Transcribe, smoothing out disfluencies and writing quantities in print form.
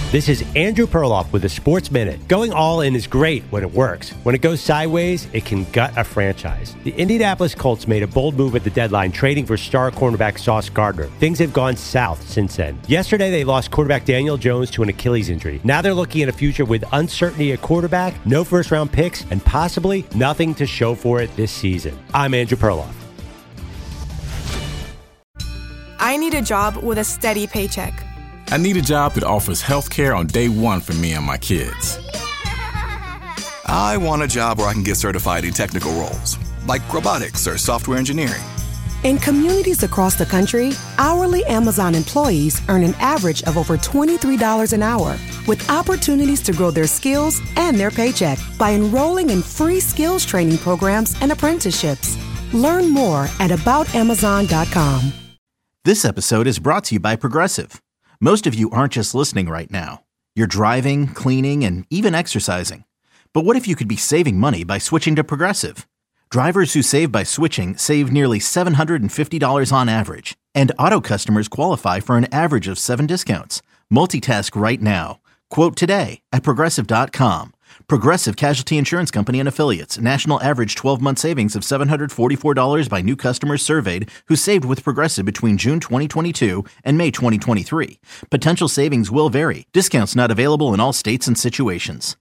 This is Andrew Perloff with a Sports Minute. Going all in is great when it works. When it goes sideways, it can gut a franchise. The Indianapolis Colts made a bold move at the deadline, trading for star cornerback Sauce Gardner. Things have gone south since then. Yesterday, they lost quarterback Daniel Jones to an Achilles injury. Now they're looking at a future with uncertainty at quarterback, no first-round picks, and possibly nothing to show for it this season. I'm Andrew Perloff. I need a job with a steady paycheck. I need a job that offers health care on day one for me and my kids. I want a job where I can get certified in technical roles, like robotics or software engineering. In communities across the country, hourly Amazon employees earn an average of over $23 an hour, with opportunities to grow their skills and their paycheck by enrolling in free skills training programs and apprenticeships. Learn more at aboutamazon.com. This episode is brought to you by Progressive. Most of you aren't just listening right now. You're driving, cleaning, and even exercising. But what if you could be saving money by switching to Progressive? Drivers who save by switching save nearly $750 on average. And auto customers qualify for an average of 7 discounts. Multitask right now. Quote today at Progressive.com. Progressive Casualty Insurance Company and Affiliates. National average 12-month savings of $744 by new customers surveyed who saved with Progressive between June 2022 and May 2023. Potential savings will vary. Discounts not available in all states and situations.